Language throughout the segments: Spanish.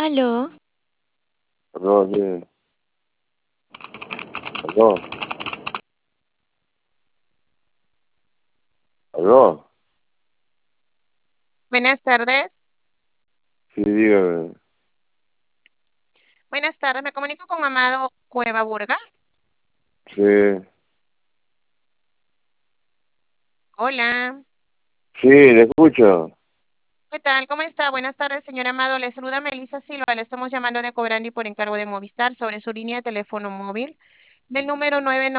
Aló, Aló, sí. Aló, aló. Buenas tardes. Sí, dígame. Buenas tardes. Me comunico con Amado Cueva Burga. Sí, Hola. sí, le escucho. ¿Qué tal? ¿Cómo está? Buenas tardes, señor Amado. Le saluda Melissa Silva. Le estamos llamando de Cobrandi por encargo de Movistar sobre su línea de teléfono móvil del número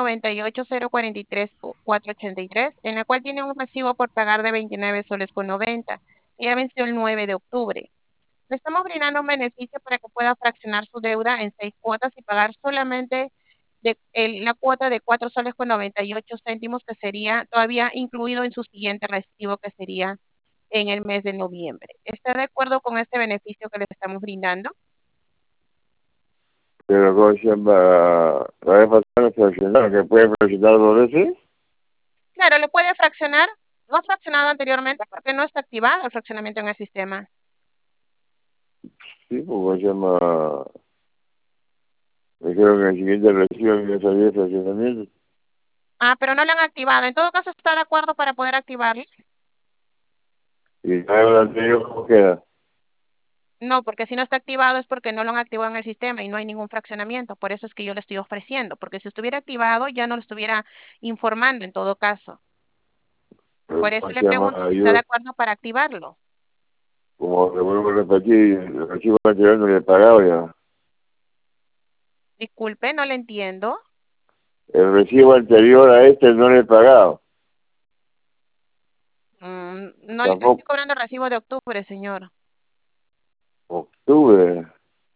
998-043-483, en la cual tiene un recibo por pagar de 29 soles con 90. Ya venció el 9 de octubre. Le estamos brindando un beneficio para que pueda fraccionar su deuda en 6 cuotas y pagar solamente la cuota de 4 soles con 98 céntimos, que sería todavía incluido en su siguiente recibo, que sería en el mes de noviembre. ¿Está de acuerdo con este beneficio que le estamos brindando? Pero ¿cómo se llama? La vez pasada fraccionar, que puede fraccionar dos veces. Claro, le puede fraccionar. No ha fraccionado anteriormente porque no está activado el fraccionamiento en el sistema. Sí, pues ¿cómo se llama? Me dijeron que en el siguiente recibo me salía el fraccionamiento. Ah, pero no lo han activado. En todo caso, ¿está de acuerdo para poder activarlo? Y la deuda anterior, ¿cómo queda? No, porque si no está activado es porque no lo han activado en el sistema y no hay ningún fraccionamiento. Por eso es que yo le estoy ofreciendo, porque si estuviera activado ya no lo estuviera informando en todo caso. Pero Por eso ¿cómo le se pregunto llama? si está de Yo, acuerdo para activarlo. como le vuelvo a repetir, el recibo anterior no le he pagado ya. Disculpe, no le entiendo. El recibo anterior a este no le he pagado. No le estoy Tampoco. cobrando recibo de octubre, señor. Octubre.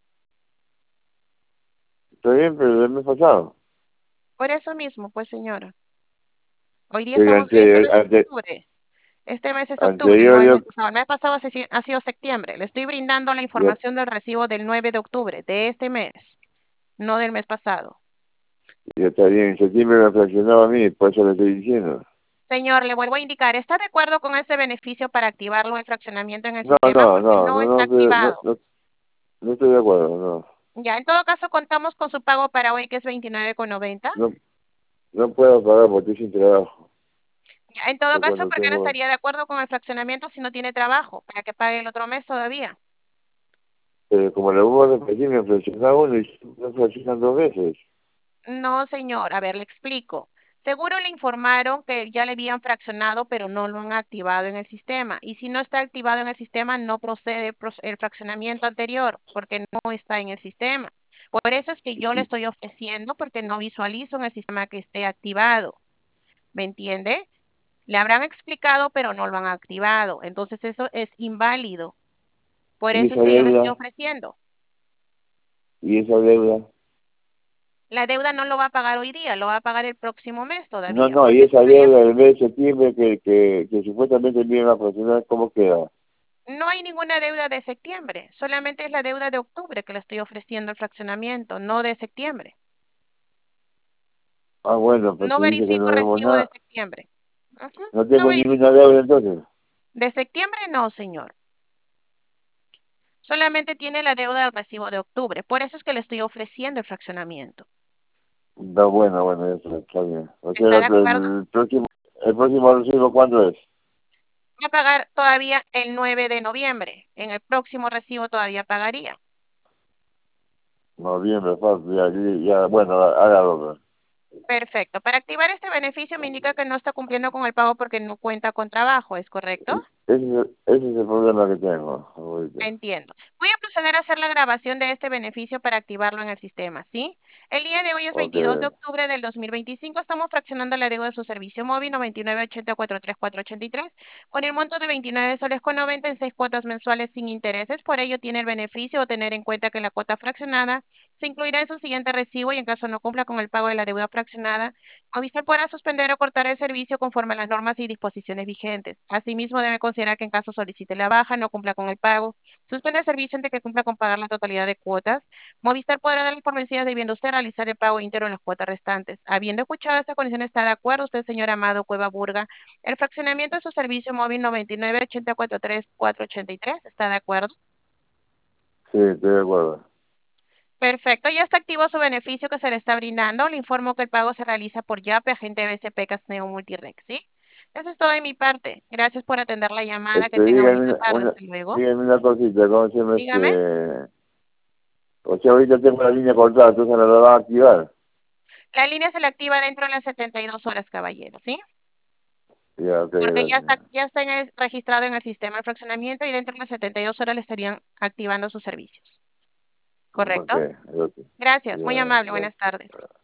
Está bien, pero el mes pasado. Por eso mismo, pues, señora. Hoy día Pero estamos viendo el mes de octubre. Este mes es octubre, no anterior el mes yo, pasado. El mes pasado ha sido septiembre. Le estoy brindando la ya, información del recibo del 9 de octubre, de este mes, no del mes pasado. ya está bien, en septiembre me fraccionaba a mí, por eso le estoy diciendo. Señor, le vuelvo a indicar, ¿está de acuerdo con este beneficio para activarlo el fraccionamiento en el No, sistema? no, Porque no, no no, está no, no, activado. no, no estoy de acuerdo, no. Ya, en todo caso, contamos con su pago para hoy, que es 29,90. No, no puedo pagar porque estoy sin trabajo. Ya, en todo Yo caso, cuando ¿por qué no tengo, estaría de acuerdo con el fraccionamiento si no tiene trabajo? Para que pague el otro mes todavía. como le vuelvo a repetir, me fraccionaba uno y me fraccionan dos veces. No, señor. A ver, le explico. Seguro le informaron que ya le habían fraccionado, pero no lo han activado en el sistema. Y si no está activado en el sistema, no procede el fraccionamiento anterior, porque no está en el sistema. Por eso es que yo le estoy ofreciendo, porque no visualizo en el sistema que esté activado. ¿Me entiende? Le habrán explicado, pero no lo han activado. Entonces eso es inválido. Por Y eso es esa que yo le estoy deuda, ofreciendo. y esa deuda. La deuda no lo va a pagar hoy día, lo va a pagar el próximo mes No, todavía, no, y porque esa todavía deuda del mes de septiembre que supuestamente me iban a fraccionar, ¿cómo queda? no hay ninguna deuda de septiembre, solamente es la deuda de octubre que le estoy ofreciendo el fraccionamiento, no de septiembre. Ah, bueno, pues No si dice que verifico no debo recibo de nada, septiembre. Ujú, no no tengo ninguna verifico. deuda entonces. De septiembre no, señor. Solamente tiene la deuda del recibo de octubre. Por eso es que le estoy ofreciendo el fraccionamiento. No, bueno, bueno, está bien. O sea, ¿Está de acuerdo? el próximo recibo, ¿cuándo es? Va a pagar todavía el 9 de noviembre. En el próximo recibo todavía pagaría. Noviembre, falta, ya, bueno, hágalo, pues. Perfecto. Para activar este beneficio me indica que no está cumpliendo con el pago porque no cuenta con trabajo, ¿es correcto? Ese es el problema que tengo ahorita. Entiendo. Voy a proceder a hacer la grabación de este beneficio para activarlo en el sistema, ¿sí? El día de hoy es Ok, 22 de octubre del 2025. Estamos fraccionando la deuda de su servicio móvil 998043,483 con el monto de 29 soles con 90 en 6 cuotas mensuales sin intereses. Por ello tiene el beneficio de tener en cuenta que la cuota fraccionada se incluirá en su siguiente recibo y en caso no cumpla con el pago de la deuda fraccionada, Movistar podrá suspender o cortar el servicio conforme a las normas y disposiciones vigentes. Asimismo, debe considerar que en caso solicite la baja, no cumpla con el pago, suspende el servicio antes que cumpla con pagar la totalidad de cuotas. Movistar podrá darle por vencidas debiendo usted realizar el pago íntegro en las cuotas restantes. Habiendo escuchado esta condición, ¿está de acuerdo usted, señor Amado Cueva Burga? El fraccionamiento de su servicio móvil 998043,483, ¿está de acuerdo? Sí, estoy de acuerdo. Perfecto, ya está activo su beneficio que se le está brindando. Le informo que el pago se realiza por Yape, agente BCP Casneo Multirex, ¿sí? Eso es todo de mi parte. Gracias por atender la llamada. Que tenga Dígame bonita tarde. Hasta luego. dígame una cosita, ¿cómo se llama Dígame. O sea, ahorita tengo la línea cortada, entonces me la van a activar. La línea se le activa dentro de las 72 horas, caballero, ¿sí? Ya, ok, Porque gracias. ya está registrado en el sistema de fraccionamiento y dentro de las 72 horas le estarían activando sus servicios. Ok, ¿Correcto? ok. Gracias, muy Ya, amable. ya. Buenas tardes.